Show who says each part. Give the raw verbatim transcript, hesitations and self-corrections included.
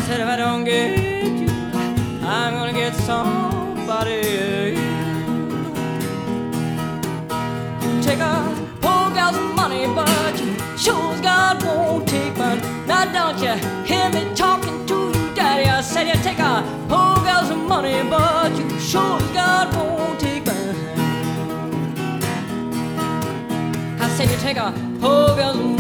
Speaker 1: said if I don't get you, I'm gonna get somebody. You take a poor gal's money, but you sure as God won't take mine. Now don't you hear me talking to you, Daddy? I said you take a poor gal's money, but you sure as God won't take mine. I said you take a poor gal's money.